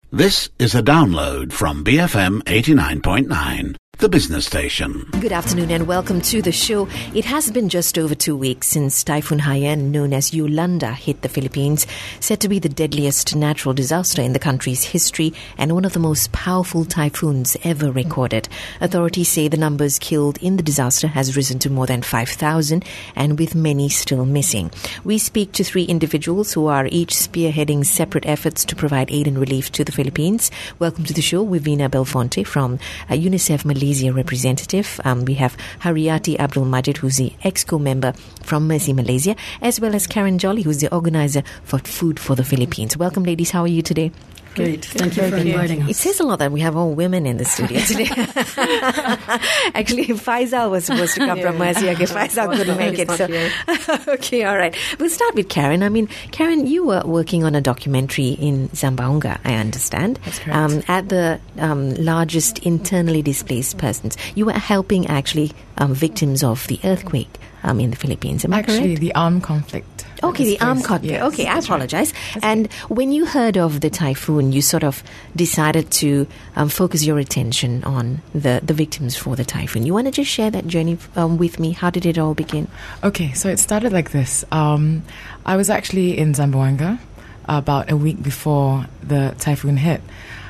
This is a download from BFM 89.9, the business station. Good afternoon and welcome to the show. It has been just over 2 weeks since Typhoon Haiyan, known as Yolanda, hit the Philippines, said to be the deadliest natural disaster in the country's history and one of the most powerful typhoons ever recorded. Authorities say the numbers killed in the disaster has risen to more than 5,000 and with many still missing. We speak to 3 individuals who are each spearheading separate efforts to provide aid and relief to the Philippines. Welcome to the show, Wivina Belfonte from UNICEF Malaysia representative. We have Haryati Abdul Majid, who's the EXCO member from Mercy Malaysia, as well as Karen Jolly, who's the organizer for Food for the Philippines. Welcome, ladies. How are you today? Great. Thank you for inviting us. It says a lot that we have all women in the studio today. Actually, Faisal was supposed to come from Mercy. Okay, Faisal couldn't make it. So. Okay, all right. We'll start with Karen. Karen, you were working on a documentary in Zamboanga, I understand. That's correct. At the largest internally displaced persons. You were helping actually victims of the earthquake in the Philippines. Am I correct? Actually, the armed conflict. Okay, the armed conflict. Yes, okay, I apologize. And when you heard of the typhoon, you sort of decided to focus your attention on the victims for the typhoon. You want to just share that journey with me? How did it all begin? Okay, so it started like this. I was actually in Zamboanga about a week before the typhoon hit.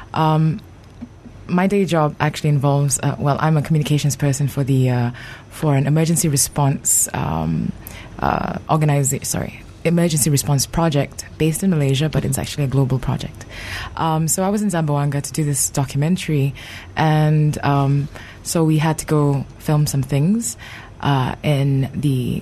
My day job actually involves, I'm a communications person for an emergency response emergency response project based in Malaysia, but it's actually a global project. So I was in Zamboanga to do this documentary, and so we had to go film some things in the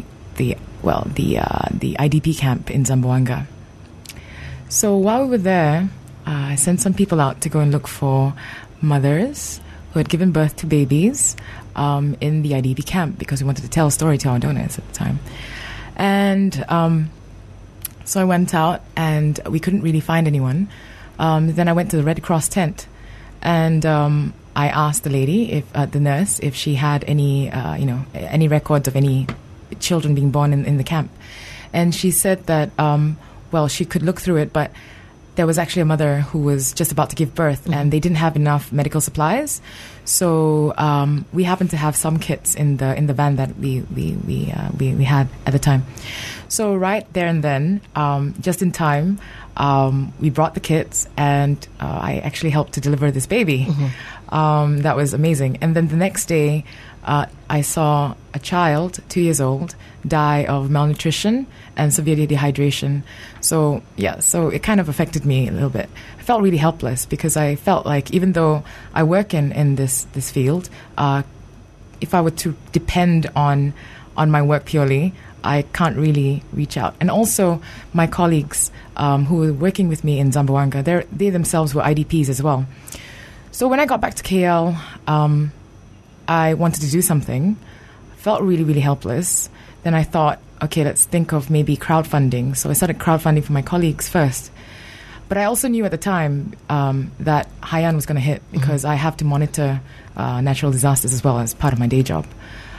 IDP camp in Zamboanga. So while we were there, I sent some people out to go and look for mothers who had given birth to babies in the IDP camp, because we wanted to tell a story to our donors at the time. And so I went out and we couldn't really find anyone. Then I went to the Red Cross tent, and I asked the lady, the nurse, if she had any records of any children being born in the camp. And she said that, she could look through it, but there was actually a mother who was just about to give birth, and they didn't have enough medical supplies. So we happened to have some kits in the van that we had at the time. So right there and then, just in time, we brought the kits, and I actually helped to deliver this baby. That was amazing. And then the next day, I saw a child, 2 years old, die of malnutrition and severe dehydration. So it kind of affected me a little bit. I felt really helpless, because I felt like, even though I work in this field, if I were to depend on my work purely, I can't really reach out. And also, my colleagues who were working with me in Zamboanga, they themselves were IDPs as well. So when I got back to KL, I wanted to do something. Felt really, really helpless. Then I thought, okay, let's think of maybe crowdfunding. So I started crowdfunding for my colleagues first. But I also knew at the time that Haiyan was going to hit, because I have to monitor natural disasters as well as part of my day job.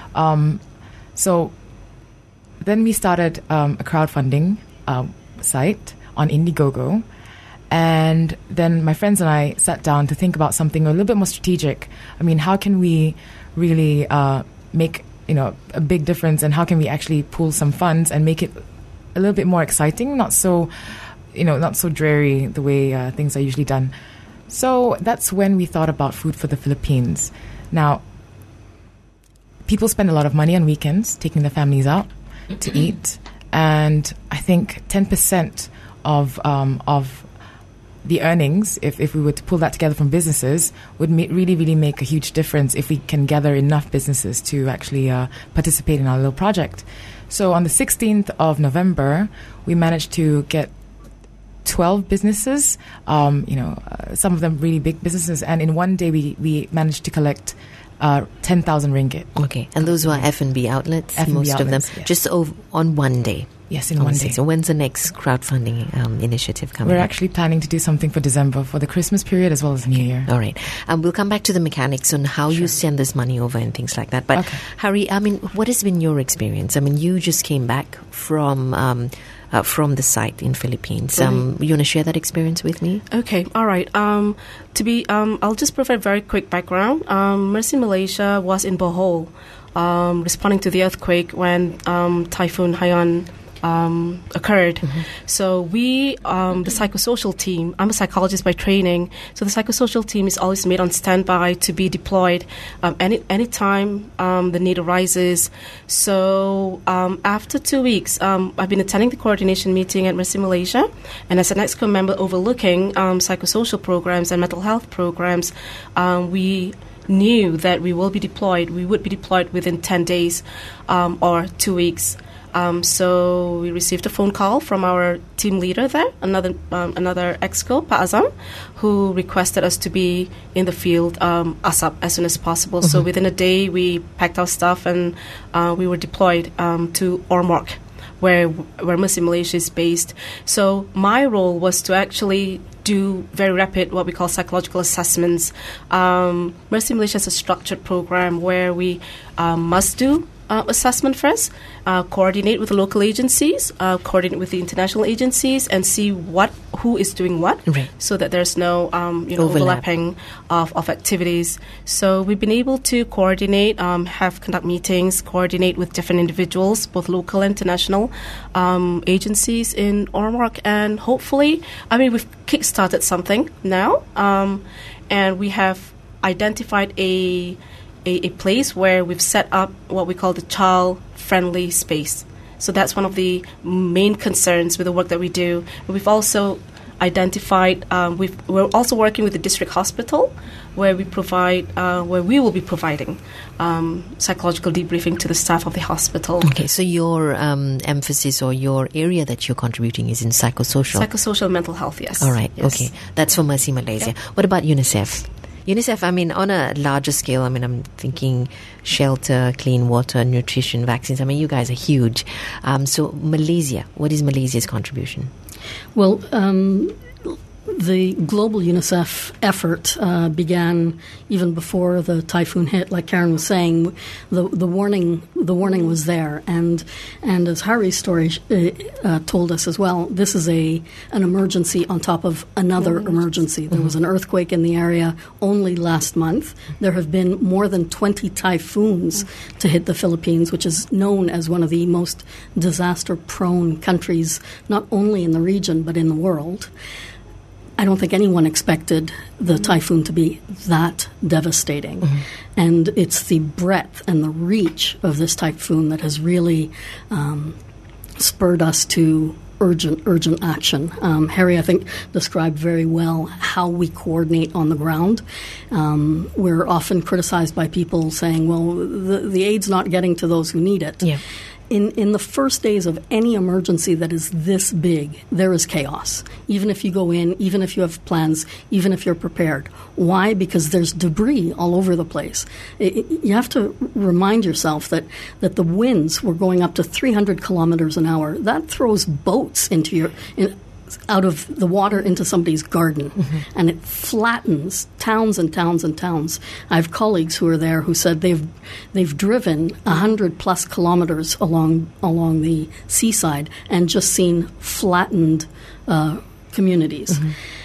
So then we started a crowdfunding site on Indiegogo. And then my friends and I sat down to think about something a little bit more strategic. I mean, how can we really make a big difference, and how can we actually pool some funds and make it a little bit more exciting, not so dreary the way things are usually done. So that's when we thought about Food for the Philippines. Now, people spend a lot of money on weekends taking their families out to eat, and I think 10% of the earnings, if we were to pull that together from businesses, would really, really make a huge difference if we can gather enough businesses to actually participate in our little project. So on the 16th of November, we managed to get 12 businesses, some of them really big businesses, and in one day we managed to collect 10,000 ringgit. Okay, and those were F&B outlets, most outlets, of them, yes. Just on one day. Yes, in one day. So when's the next crowdfunding initiative coming? We're actually planning to do something for December, for the Christmas period as well as New Year. All right. We'll come back to the mechanics on how you send this money over and things like that. But Harry, what has been your experience? You just came back from from the site in Philippines. You want to share that experience with me? Okay, all right. I'll just provide very quick background. Mercy Malaysia was in Bohol, responding to the earthquake when Typhoon Haiyan occurred. So we, the psychosocial team, I'm a psychologist by training, so the psychosocial team is always made on standby to be deployed anytime the need arises. So after 2 weeks, I've been attending the coordination meeting at Mercy Malaysia, and as an EXCO member overlooking psychosocial programs and mental health programs, we knew that we would be deployed within 10 days or 2 weeks. So we received a phone call from our team leader there, another EXCO, Pa Azam, who requested us to be in the field ASAP as soon as possible. So within a day, we packed our stuff and we were deployed to Ormoc, where Mercy Malaysia is based. So my role was to actually do very rapid, what we call psychological assessments. Mercy Malaysia is a structured program where we must do assessment first, coordinate with the local agencies, coordinate with the international agencies, and see who is doing what, so that there's no overlapping of activities. So we've been able to coordinate, conduct meetings, coordinate with different individuals, both local and international agencies in Ormoc, and hopefully, we've kickstarted something now, and we have identified a place where we've set up what we call the child-friendly space. So that's one of the main concerns with the work that we do. We've also identified, we're also working with the district hospital, where we will be providing psychological debriefing to the staff of the hospital. Okay, so your emphasis or your area that you're contributing is in psychosocial? Psychosocial mental health, yes. All right, yes. Okay. That's for Mercy Malaysia. Yeah. What about UNICEF? UNICEF, on a larger scale, I'm thinking shelter, clean water, nutrition, vaccines. You guys are huge. So Malaysia, what is Malaysia's contribution? Well, the global UNICEF effort began even before the typhoon hit. Like Karen was saying, the warning was there, and as Harry's story told us as well, this is an emergency on top of another emergency. There was an earthquake in the area only last month. There have been more than 20 typhoons to hit the Philippines, which is known as one of the most disaster-prone countries, not only in the region but in the world. I don't think anyone expected the typhoon to be that devastating. And it's the breadth and the reach of this typhoon that has really spurred us to urgent action. Harry, I think, described very well how we coordinate on the ground. We're often criticized by people saying, well, the aid's not getting to those who need it. Yeah. In the first days of any emergency that is this big, there is chaos. Even if you go in, even if you have plans, even if you're prepared. Why? Because there's debris all over the place. You have to remind yourself that the winds were going up to 300 kilometers an hour. That throws boats out of the water into somebody's garden, and it flattens towns and towns and towns. I have colleagues who are there who said they've driven 100+ kilometers along the seaside and just seen flattened communities.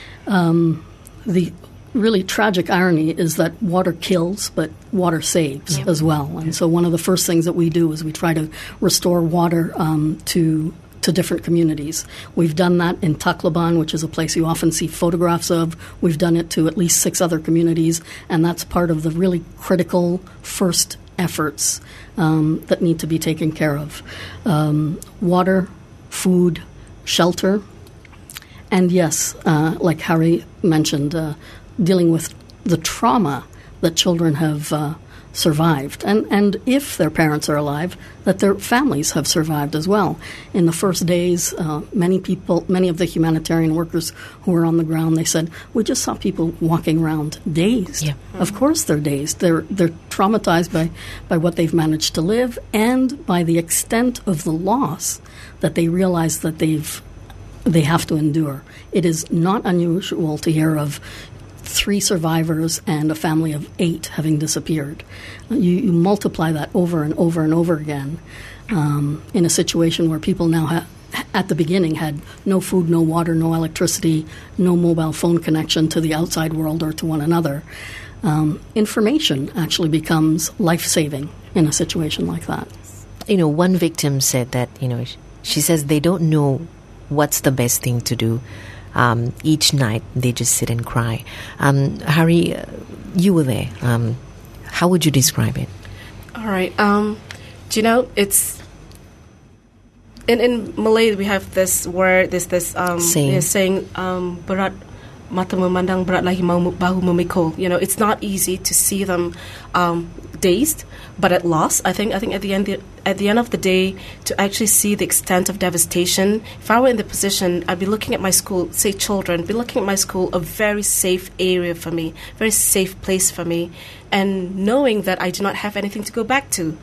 The really tragic irony is that water kills, but water saves as well. And so one of the first things that we do is we try to restore water to different communities. We've done that in Tacloban, which is a place you often see photographs of. We've done it to at least 6 other communities, and that's part of the really critical first efforts that need to be taken care of. Water, food, shelter, and yes, like Harry mentioned, dealing with the trauma that children have survived, and if their parents are alive, that their families have survived as well. In the first days, many of the humanitarian workers who were on the ground, they said, we just saw people walking around dazed. Yeah. Of course they're dazed. They're traumatized by what they've managed to live and by the extent of the loss that they realize that they have to endure. It is not unusual to hear of 3 survivors and a family of 8 having disappeared. You multiply that over and over and over again in a situation where people now at the beginning had no food, no water, no electricity, no mobile phone connection to the outside world or to one another, information actually becomes life-saving in a situation like that. One victim said that, she says they don't know what's the best thing to do. Each night they just sit and cry. Harry, you were there. How would you describe it? All right. It's in Malay we have this word, this saying, berat mata memandang, berat lagi bahu memikul. It's not easy to see them dazed, but at loss. I think at the end of the day, to actually see the extent of devastation. If I were in the position, I'd be looking at my school, say children, be looking at my school, a very safe area for me, very safe place for me, and knowing that I do not have anything to go back to,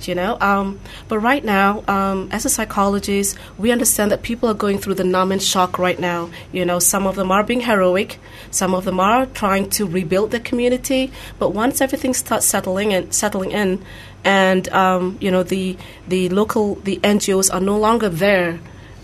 But right now, as a psychologist, we understand that people are going through the numb and shock right now. Some of them are being heroic, some of them are trying to rebuild their community, but once everything starts settling in, and the NGOs are no longer there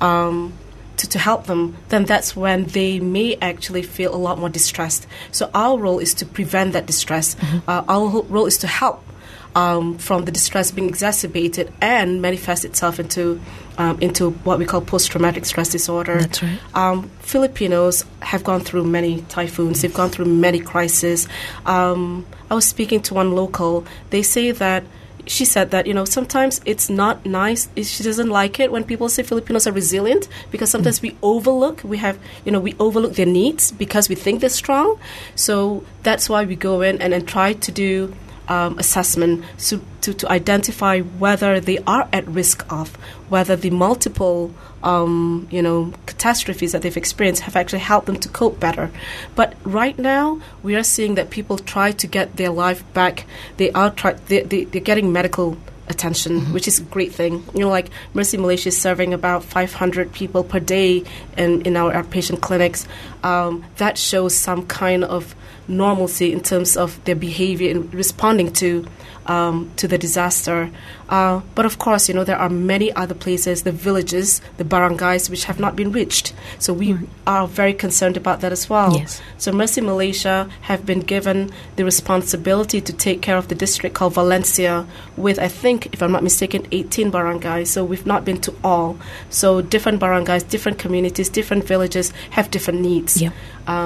to help them, then that's when they may actually feel a lot more distressed. So our role is to prevent that distress. Our role is to help from the distress being exacerbated and manifest itself into what we call post-traumatic stress disorder. That's right. Filipinos have gone through many typhoons. They've gone through many crises. I was speaking to one local. She said that, sometimes it's not nice. She doesn't like it when people say Filipinos are resilient, because sometimes we overlook their needs because we think they're strong. So that's why we go in and try to do assessment to identify whether they are at risk of, whether the multiple catastrophes that they've experienced have actually helped them to cope better. But right now, we are seeing that people try to get their life back. They're getting medical attention, which is a great thing. Like Mercy Malaysia is serving about 500 people per day in our outpatient clinics. That shows some kind of normalcy in terms of their behavior in responding to the disaster. But of course, there are many other places, the villages, the barangays, which have not been reached. So we are very concerned about that as well. Yes. So Mercy Malaysia have been given the responsibility to take care of the district called Valencia with, I think, if I'm not mistaken, 18 barangays. So we've not been to all. So different barangays, different communities, different villages have different needs. Yep.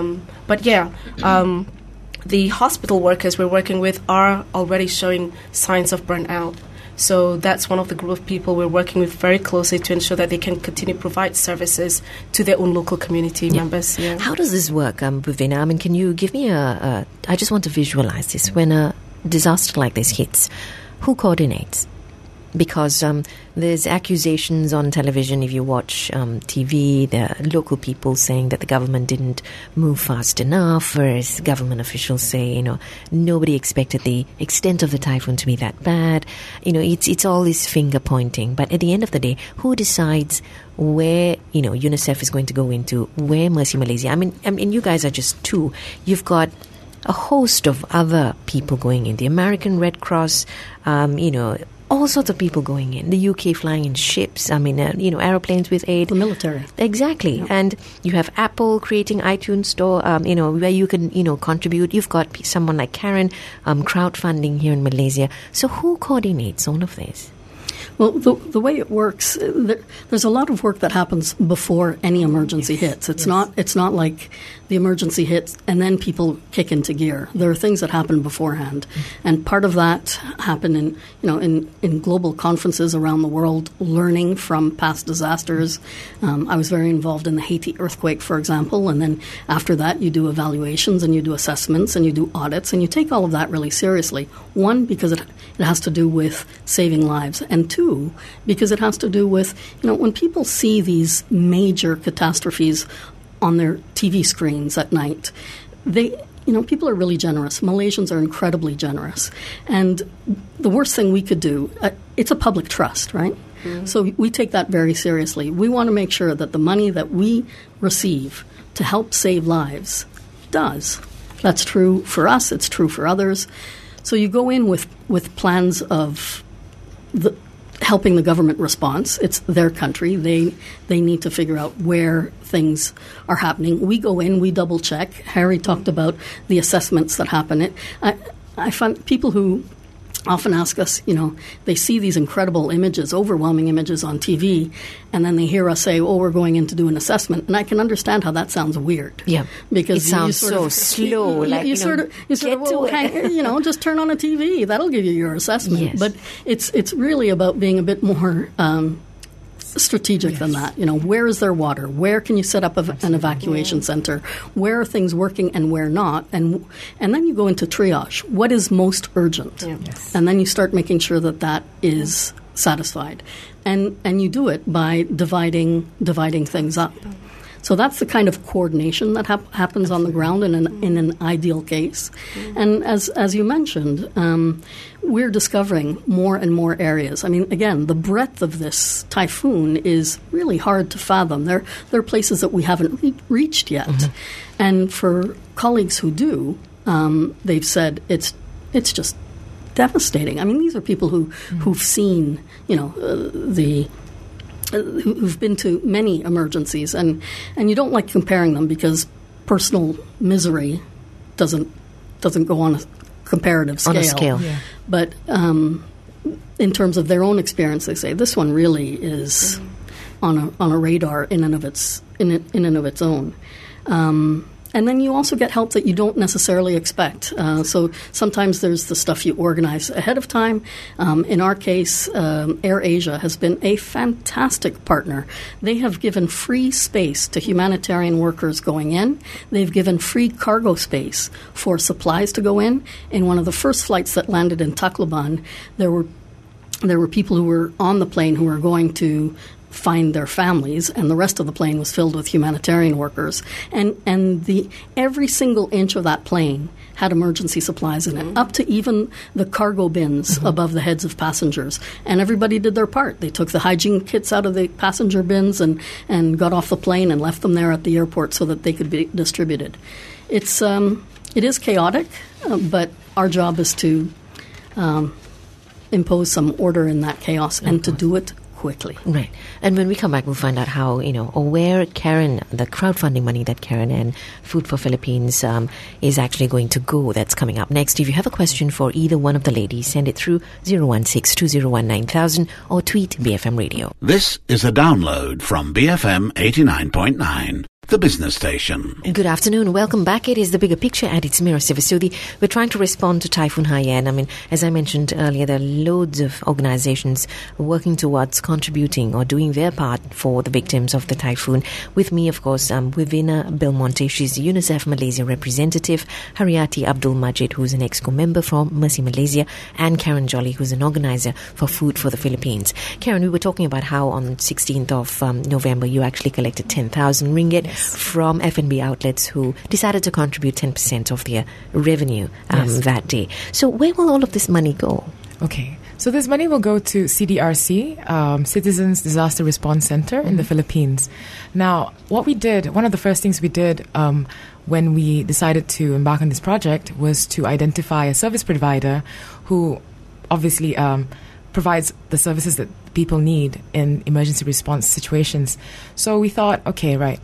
The hospital workers we're working with are already showing signs of burnout. So that's one of the group of people we're working with very closely to ensure that they can continue to provide services to their own local community members. Yeah. How does this work, Bhuvina? Can you give me I just want to visualize this. When a disaster like this hits, who coordinates? Because there's accusations on television, if you watch TV, there are local people saying that the government didn't move fast enough, whereas government officials say, nobody expected the extent of the typhoon to be that bad. It's all this finger pointing. But at the end of the day, who decides where, UNICEF is going to go into, where Mercy Malaysia? I mean, you guys are just two. You've got a host of other people going in. The American Red Cross, all sorts of people going in. The UK flying in ships. Aeroplanes with aid. The military. Exactly. Yeah. And you have Apple creating iTunes Store, where you can, contribute. You've got someone like Karen crowdfunding here in Malaysia. So who coordinates all of this? Well, the way it works, there's a lot of work that happens before any emergency hits. It's not like the emergency hits and then people kick into gear. There are things that happen beforehand, and part of that happened in global conferences around the world, learning from past disasters. I was very involved in the Haiti earthquake, for example, and then after that you do evaluations and you do assessments and you do audits and you take all of that really seriously. One, because it has to do with saving lives, and two, because it has to do with, when people see these major catastrophes on their TV screens at night, people are really generous. Malaysians are incredibly generous. And the worst thing we could do, it's a public trust, right? Mm-hmm. So we take that very seriously. We want to make sure that the money that we receive to help save lives does. That's true for us. It's true for others. So you go in with plans of helping the government response. It's their country. They need to figure out where things are happening. We go in, we double check. Harry talked about the assessments that happen. I find people who often ask us, they see these incredible images, overwhelming images on TV, and then they hear us say, we're going in to do an assessment. And I can understand how that sounds weird. Yeah. Because it sounds so slow. Just turn on a TV. That'll give you your assessment. Yes. But it's really about being a bit more strategic than that. Where is there water? Where can you set up an evacuation center? Where are things working and where not? And then you go into triage. What is most urgent? Yeah. Yes. And then you start making sure that is satisfied. And you do it by dividing things up. So that's the kind of coordination that happens on the ground in an ideal case. And as you mentioned, we're discovering more and more areas. I mean, again, the breadth of this typhoon is really hard to fathom. There are places that we haven't reached yet. Mm-hmm. And for colleagues who do, they've said it's just devastating. I mean, these are people who've seen, who've been to many emergencies, and you don't like comparing them because personal misery doesn't go on a comparative scale. On a scale. Yeah. But in terms of their own experience, they say this one really is on a radar in and of its own. And then you also get help that you don't necessarily expect. So sometimes there's the stuff you organize ahead of time. In our case, AirAsia has been a fantastic partner. They have given free space to humanitarian workers going in. They've given free cargo space for supplies to go in. In one of the first flights that landed in Tacloban, there were people who were on the plane who were going to find their families, and the rest of the plane was filled with humanitarian workers. And every single inch of that plane had emergency supplies in it, up to even the cargo bins above the heads of passengers. And everybody did their part. They took the hygiene kits out of the passenger bins and got off the plane and left them there at the airport so that they could be distributed. It is chaotic, but our job is to impose some order in that chaos and to do it quickly. Right. And when we come back, we'll find out how, or where Karen, the crowdfunding money that Karen and Food for Philippines is actually going to go. That's coming up next. If you have a question for either one of the ladies, send it through 016-201-9000 or tweet BFM Radio. This is a download from BFM 89.9. The business station. Good afternoon. Welcome back. It is The Bigger Picture and it's Mira Sivasudi. We're trying to respond to Typhoon Haiyan. I mean, as I mentioned earlier, there are loads of organizations working towards contributing or doing their part for the victims of the typhoon. With me, of course, Wivina Belmonte. She's the UNICEF Malaysia representative. Haryati Abdul Majid, who's an EXCO member from Mercy Malaysia. And Karen Jolly, who's an organizer for Food for the Philippines. Karen, we were talking about how on 16th of November, you actually collected 10,000 ringgit. From F&B outlets who decided to contribute 10% of their revenue that day. So where will all of this money go? Okay. So this money will go to CDRC, Citizens Disaster Response Center in the Philippines. Now, what we did, one of the first things we did when we decided to embark on this project was to identify a service provider who obviously provides the services that people need in emergency response situations. So we thought, okay, right.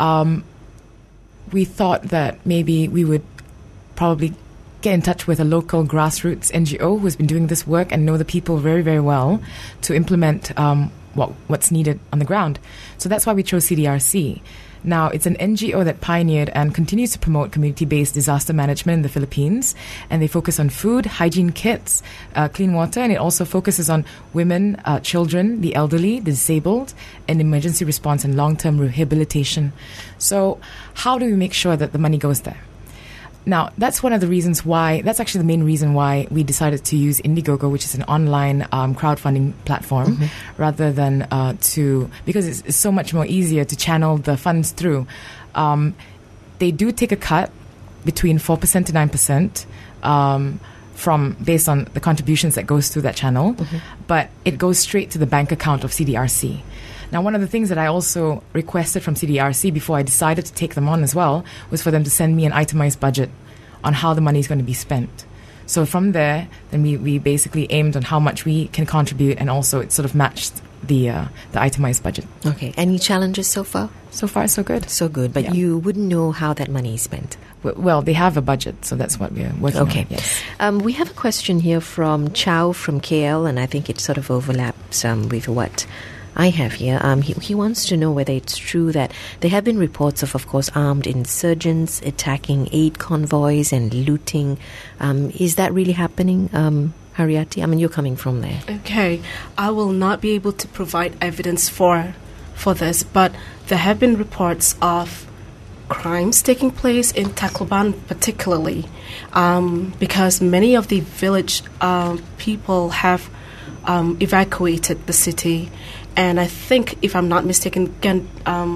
We thought that maybe we would probably get in touch with a local grassroots NGO who's been doing this work and know the people very, very well to implement what's needed on the ground. So that's why we chose CDRC. Now, it's an NGO that pioneered and continues to promote community-based disaster management in the Philippines, and they focus on food, hygiene kits, clean water, and it also focuses on women, children, the elderly, the disabled, and emergency response and long-term rehabilitation. So how do we make sure that the money goes there? Now, that's one of the reasons why, that's actually the main reason why we decided to use Indiegogo, which is an online crowdfunding platform, rather than because it's so much more easier to channel the funds through. They do take a cut between 4% to 9% based on the contributions that goes through that channel, but it goes straight to the bank account of CDRC. Now, one of the things that I also requested from CDRC before I decided to take them on as well was for them to send me an itemized budget on how the money is going to be spent. So from there, then we basically aimed on how much we can contribute, and also it sort of matched the itemized budget. Okay. Any challenges so far? So far, so good. So good, but Yeah. you wouldn't know how that money is spent. Well, they have a budget, so that's what we're working Okay. on. Yes. We have a question here from Chow from KL, and I think it sort of overlaps with what I have here. He wants to know whether it's true that there have been reports of course, armed insurgents attacking aid convoys and looting. Is that really happening, Hariyati? I mean, you're coming from there. Okay, I will not be able to provide evidence for this, but there have been reports of crimes taking place in Tacloban particularly, because many of the village people have evacuated the city, and I think, if I'm not mistaken, again,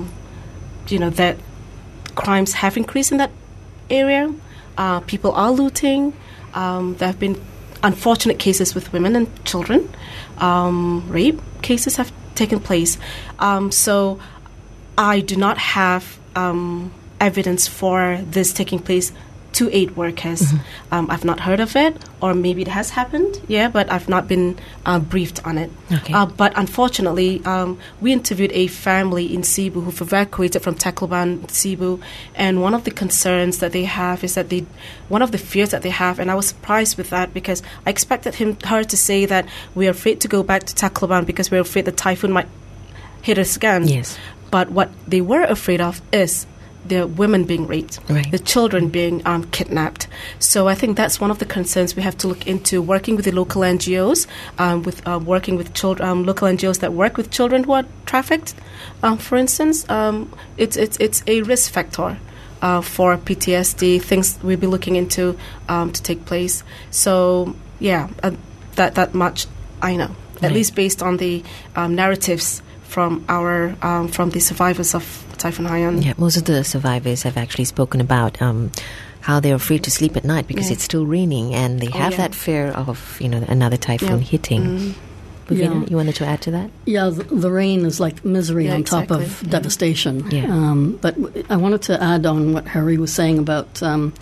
that crimes have increased in that area. People are looting. There have been unfortunate cases with women and children. Rape cases have taken place. So I do not have evidence for this taking place to aid workers. I've not heard of it, or maybe it has happened, but I've not been briefed on it. Okay. But unfortunately, we interviewed a family in Cebu who've evacuated from Tacloban, Cebu, and one of the concerns that they have is that one of the fears that they have, and I was surprised with that because I expected her to say that we are afraid to go back to Tacloban because we're afraid the typhoon might hit us again. Yes. But what they were afraid of is the women being raped, Right. the children being kidnapped. So I think that's one of the concerns we have to look into, working with the local NGOs, working with local NGOs that work with children who are trafficked. For instance, it's a risk factor for PTSD, things we'll be looking into to take place. So, that much I know, at least based on the narratives from from the survivors of Typhoon Haiyan. Yeah, most of the survivors have actually spoken about how they're afraid to sleep at night because it's still raining, and they have that fear of another typhoon hitting. Bhavina, you wanted to add to that? Yeah, the rain is like misery on top of exactly. devastation. Yeah. But I wanted to add on what Harry was saying about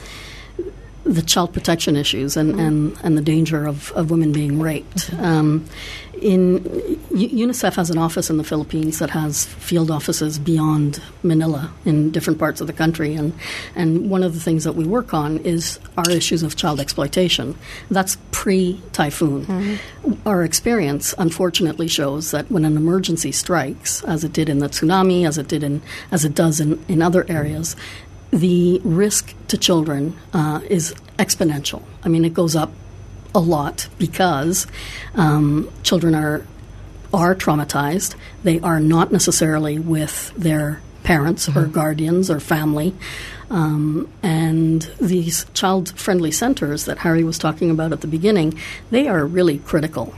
the child protection issues and the danger of women being raped. UNICEF has an office in the Philippines that has field offices beyond Manila in different parts of the country, and one of the things that we work on is our issues of child exploitation. That's pre-typhoon. Our experience, unfortunately, shows that when an emergency strikes, as it did in the tsunami, as it does in other areas, the risk to children is exponential. I mean, it goes up a lot because children are traumatized. They are not necessarily with their parents or guardians or family. And these child-friendly centers that Harry was talking about at the beginning, they are really critical.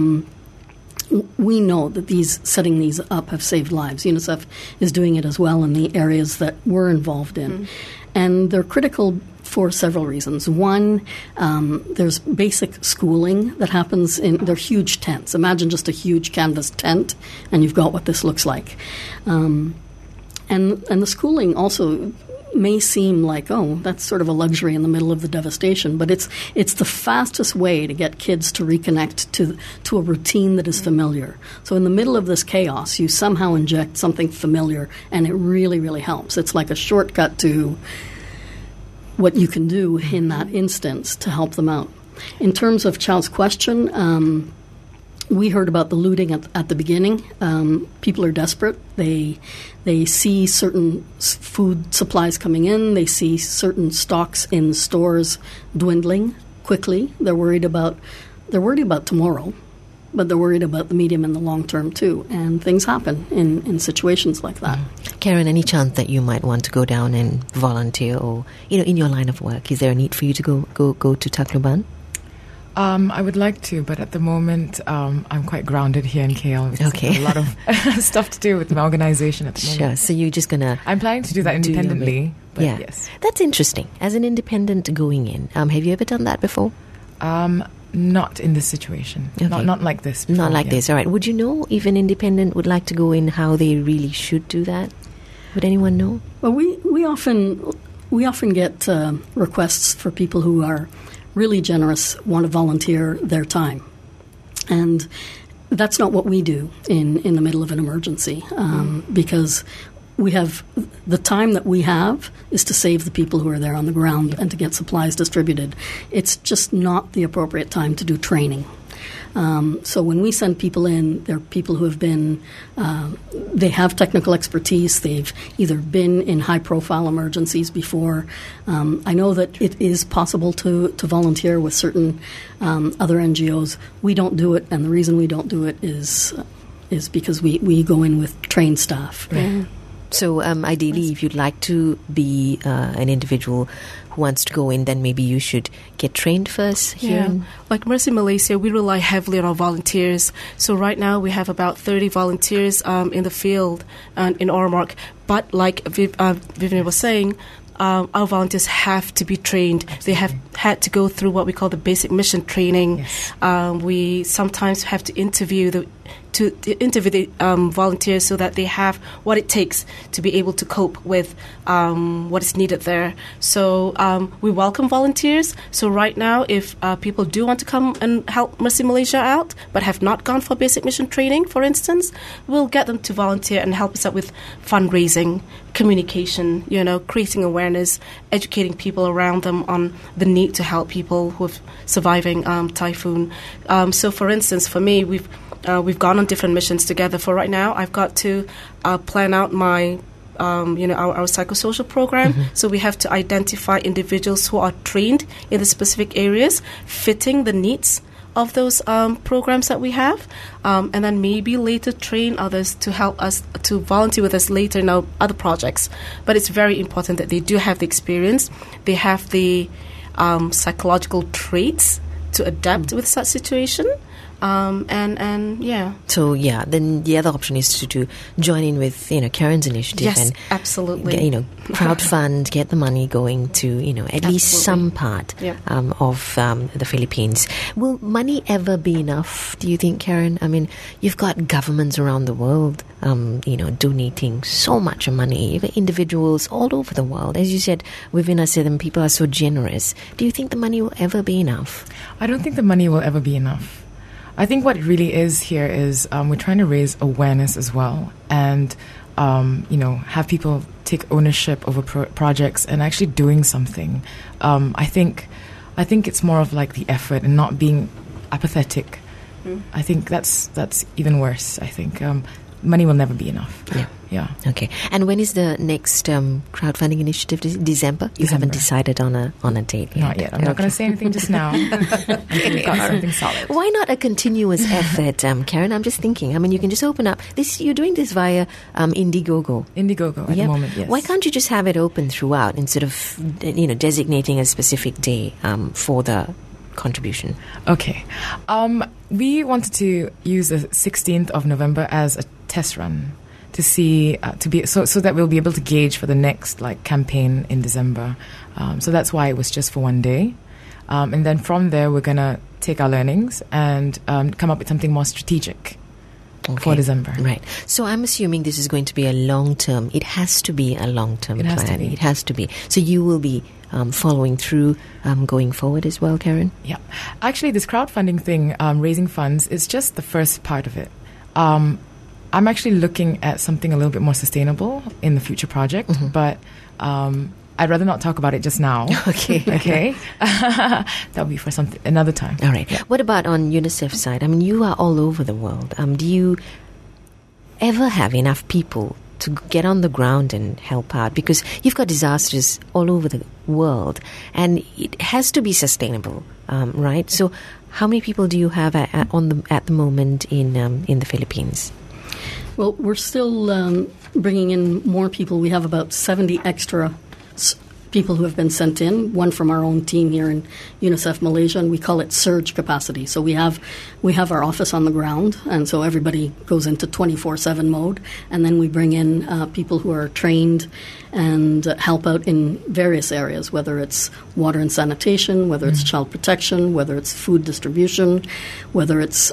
We know that setting these up have saved lives. UNICEF is doing it as well in the areas that we're involved in. And they're critical for several reasons. One, there's basic schooling that happens they're huge tents. Imagine just a huge canvas tent, and you've got what this looks like. And the schooling also may seem like, oh, that's sort of a luxury in the middle of the devastation, but it's the fastest way to get kids to reconnect to a routine that is familiar. So in the middle of this chaos, you somehow inject something familiar, and it really, really helps. It's like a shortcut to what you can do in that instance to help them out. In terms of Chow's question, we heard about the looting at the beginning. People are desperate. They see certain food supplies coming in. They see certain stocks in stores dwindling quickly. They're worried about tomorrow, but they're worried about the medium and the long term too. And things happen in situations like that. Karen, any chance that you might want to go down and volunteer, or in your line of work, is there a need for you to go to Tacloban? I would like to, but at the moment, I'm quite grounded here in KL. Okay. A lot of stuff to do with my organization at the moment. Sure. So you're just gonna... I'm planning to do that independently. But yes. That's interesting. As an independent going in, have you ever done that before? Not in this situation. Okay. Not like this before, Not like this. All right. Would you know if an independent would like to go in, how they really should do that? Would anyone know? Well, we often get requests for people who are really generous want to volunteer their time. And that's not what we do in the middle of an emergency, because we have the time that we have is to save the people who are there on the ground and to get supplies distributed. It's just not the appropriate time to do training. So when we send people in, they're people who have been, they have technical expertise. They've either been in high-profile emergencies before. I know that it is possible to volunteer with certain other NGOs. We don't do it, and the reason we don't do it is because we go in with trained staff. Right. So ideally, if you'd like to be an individual who wants to go in, then maybe you should get trained first here. Yeah. Like Mercy Malaysia, we rely heavily on our volunteers. So right now we have about 30 volunteers in the field in Oromork. But like Vivian was saying, our volunteers have to be trained. They have had to go through what we call the basic mission training. Yes. We sometimes have to interview the volunteers so that they have what it takes to be able to cope with what is needed there. So we welcome volunteers. So right now, if people do want to come and help Mercy Malaysia out but have not gone for basic mission training, for instance, we'll get them to volunteer and help us out with fundraising, communication, creating awareness, educating people around them on the need to help people who are surviving typhoon. So for instance, for me, we've gone on different missions together. For right now, I've got to plan out my, our psychosocial program. Mm-hmm. So we have to identify individuals who are trained in the specific areas, fitting the needs of those programs that we have, and then maybe later train others to help us to volunteer with us later in our other projects. But it's very important that they do have the experience, they have the psychological traits to adapt with such situation. And yeah. So yeah, then the other option is to join in with Karen's initiative. Yes, and absolutely. Crowdfund, get the money going to at least some part of the Philippines. Will money ever be enough? Do you think, Karen? I mean, you've got governments around the world, donating so much money. Even individuals all over the world, as you said, within us, people are so generous. Do you think the money will ever be enough? I don't think the money will ever be enough. I think what it really is here is we're trying to raise awareness as well, and have people take ownership over projects and actually doing something. I think it's more of like the effort and not being apathetic. I think that's even worse. I think money will never be enough. Yeah. Okay. And when is the next crowdfunding initiative? December? You haven't decided on a date yet? Not yet. I'm not going to say anything just now. We've got something solid. Why not a continuous effort, Karen? I'm just thinking. I mean, you can just open up this. You're doing this via Indiegogo. Indiegogo at the moment. Yes. Why can't you just have it open throughout instead of designating a specific day for the contribution? Okay. We wanted to use the 16th of November as a test run to see so that we'll be able to gauge for the next campaign in December. So that's why it was just for one day, and then from there we're gonna take our learnings and come up with something more strategic for December. Right. So I'm assuming this is going to be a long-term. It has to be a long-term plan. It has to be. So you will be following through going forward as well, Karen? Yeah. Actually, this crowdfunding thing, raising funds, is just the first part of it. I'm actually looking at something a little bit more sustainable in the future project, but I'd rather not talk about it just now. Okay. That'll be for another time. All right. Yeah. What about on UNICEF's side? I mean, you are all over the world. Do you ever have enough people to get on the ground and help out? Because you've got disasters all over the world, and it has to be sustainable, right? So, how many people do you have at the moment in the Philippines? Well, we're still bringing in more people. We have about 70 extra people who have been sent in, one from our own team here in UNICEF Malaysia, and we call it surge capacity. So we have our office on the ground, and so everybody goes into 24/7 mode, and then we bring in people who are trained and help out in various areas, whether it's water and sanitation, whether it's child protection, whether it's food distribution, whether it's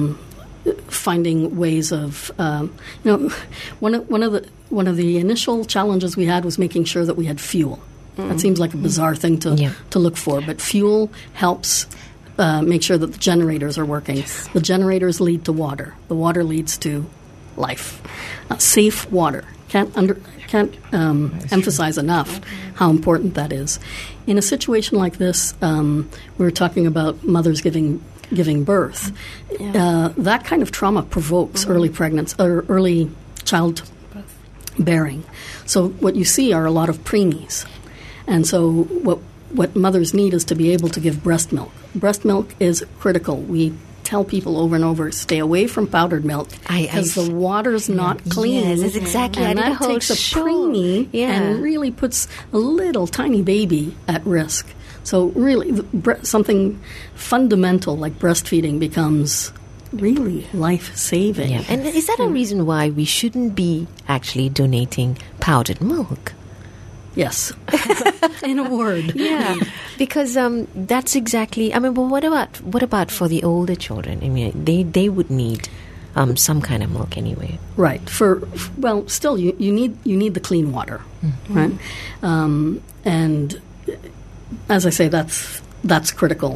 finding ways of, one of the initial challenges we had was making sure that we had fuel. That seems like a bizarre thing to look for, but fuel helps make sure that the generators are working. Yes. The generators lead to water. The water leads to life. Safe water. Can't emphasize enough how important that is. In a situation like this, we were talking about mothers giving birth. That kind of trauma provokes early pregnancy or early childbearing. So what you see are a lot of preemies. And so what mothers need is to be able to give breast milk. Breast milk is critical. We tell people over and over, stay away from powdered milk because the water's not clean. Yes, that's exactly. And that takes a preemie and really puts a little tiny baby at risk. So really, something fundamental like breastfeeding becomes really life-saving. Yeah. And is that a reason why we shouldn't be actually donating powdered milk? Yes, in a word. Yeah, because that's exactly. I mean, but what about for the older children? I mean, they would need some kind of milk anyway. Right. Still, you need the clean water, right? And as I say, that's critical.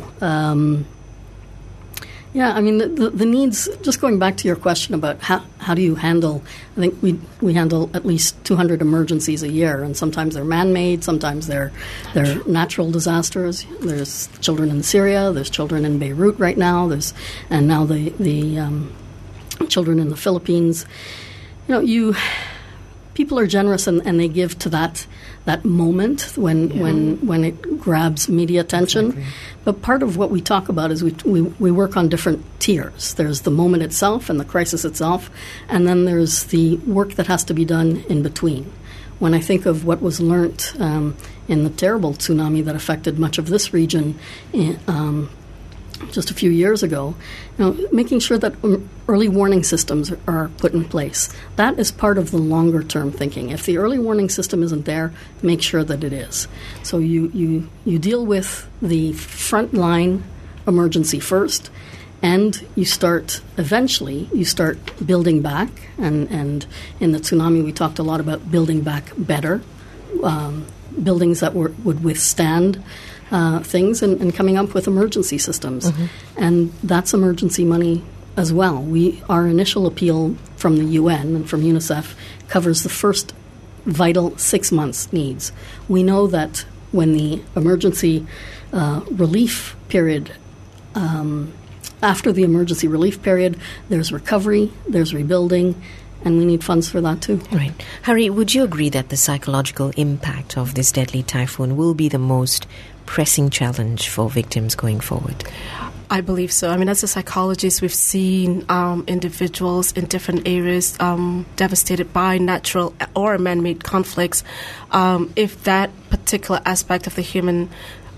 Yeah, I mean, the needs, just going back to your question about how do you handle, I think we handle at least 200 emergencies a year, and sometimes they're man-made, sometimes they're natural disasters. There's children in Syria, there's children in Beirut right now, and now the children in the Philippines. People are generous and they give to that moment when it grabs media attention. Exactly. But part of what we talk about is we work on different tiers. There's the moment itself and the crisis itself, and then there's the work that has to be done in between. When I think of what was learnt in the terrible tsunami that affected much of this region just a few years ago, making sure that early warning systems are put in place. That is part of the longer-term thinking. If the early warning system isn't there, make sure that it is. So you deal with the frontline emergency first, and you start building back. And in the tsunami, we talked a lot about building back better, buildings that would withstand things and coming up with emergency systems. Mm-hmm. And that's emergency money as well. Our initial appeal from the UN and from UNICEF covers the first vital 6 months needs. We know that when the emergency relief period, after the emergency relief period, there's recovery, there's rebuilding, and we need funds for that too. Right. Hari, would you agree that the psychological impact of this deadly typhoon will be the most pressing challenge for victims going forward? I believe so. I mean, as a psychologist, we've seen individuals in different areas devastated by natural or man-made conflicts. If that particular aspect of the human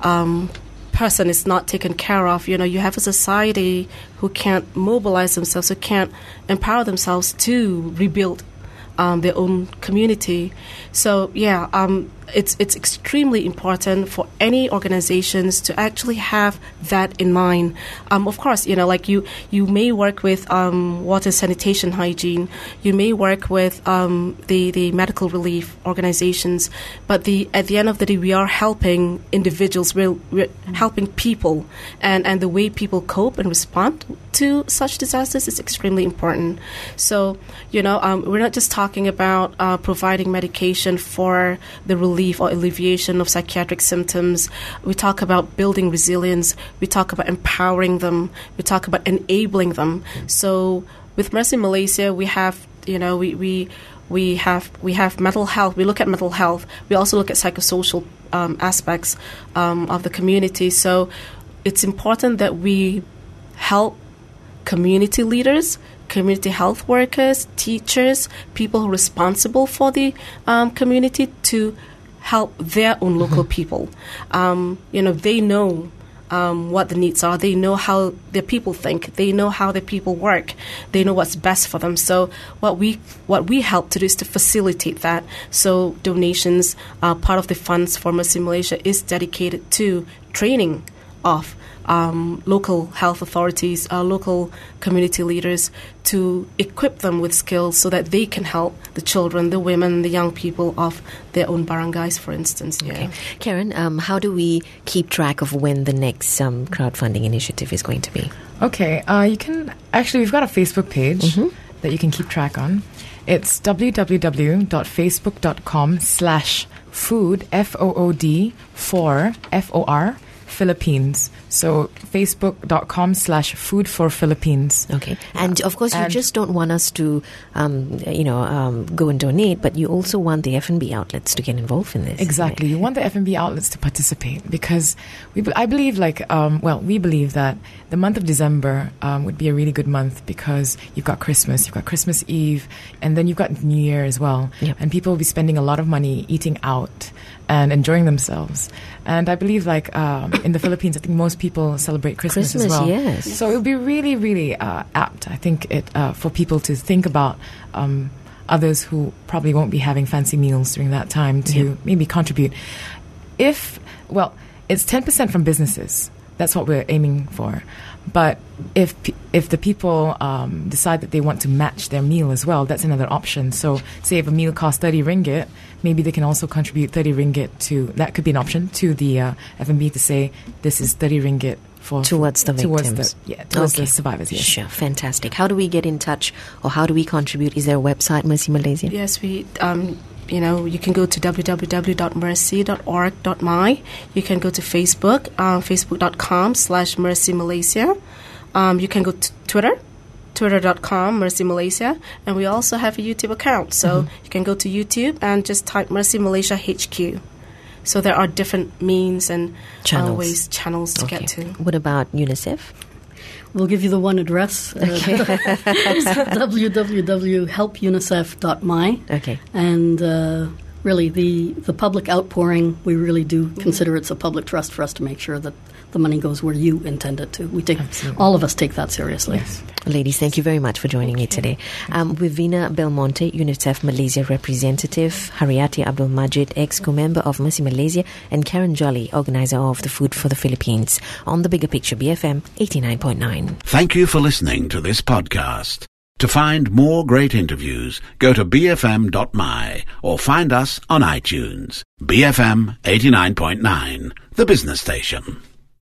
person is not taken care of, you have a society who can't mobilize themselves, who can't empower themselves to rebuild their own community. So, it's extremely important for any organizations to actually have that in mind. Of course, you may work with water sanitation hygiene, you may work with the medical relief organizations, but at the end of the day, we are helping individuals, we're helping people, and the way people cope and respond to such disasters is extremely important. So, we're not just talking about providing medication for the relief or alleviation of psychiatric symptoms. We talk about building resilience. We talk about empowering them. We talk about enabling them. So with Mercy Malaysia, we have, we have mental health. We look at mental health. We also look at psychosocial aspects of the community. So it's important that we help community leaders, community health workers, teachers, people who are responsible for the community to help their own local people. They know what the needs are. They know how their people think. They know how their people work. They know what's best for them. So what we help to do is to facilitate that. So donations, part of the funds for Mercy Malaysia is dedicated to training of local health authorities, local community leaders, to equip them with skills so that they can help the children, the women, the young people of their own barangays, for instance. Yeah. Okay. Karen, how do we keep track of when the next crowdfunding initiative is going to be? Okay, you can actually, we've got a Facebook page that you can keep track on. It's www.facebook.com/food, FOOD, for Philippines. So facebook.com/food for Philippines. Okay. And of course, you just don't want us to, go and donate, but you also want the F&B outlets to get involved in this. Exactly. You want the F&B outlets to participate because we believe that the month of December would be a really good month because you've got Christmas Eve, and then you've got New Year as well. Yep. And people will be spending a lot of money eating out and enjoying themselves. And I believe in the Philippines, I think most people celebrate Christmas as well. Yes. So it would be really, really apt, I think, for people to think about others who probably won't be having fancy meals during that time to maybe contribute. It's 10% from businesses. That's what we're aiming for. But if the people decide that they want to match their meal as well, that's another option. So say if a meal costs 30 ringgit, maybe they can also contribute 30 ringgit that could be an option to the F&B to say this is 30 ringgit towards the victims. Towards the survivors. Yes. Sure, fantastic. How do we get in touch, or how do we contribute? Is there a website, Mercy Malaysia? Yes, we. You can go to www.mercy.org.my. You can go to Facebook, facebook.com/Mercy Malaysia. You can go to Twitter, twitter.com Mercy Malaysia, and we also have a YouTube account. So you can go to YouTube and just type Mercy Malaysia HQ. So there are different means and channels to get to. What about UNICEF? We'll give you the one address, www.helpunicef.my. Okay. And really, the public outpouring, we really do consider it's a public trust for us to make sure that the money goes where you intend it to. All of us take that seriously. Yes. Ladies, thank you very much for joining me today. With Vina Belmonte, UNICEF Malaysia representative, Haryati Abdul Majid, ex-co-member of Mercy Malaysia, and Karen Jolly, organizer of the Food for the Philippines, on The Bigger Picture, BFM 89.9. Thank you for listening to this podcast. To find more great interviews, go to bfm.my or find us on iTunes. BFM 89.9, the business station.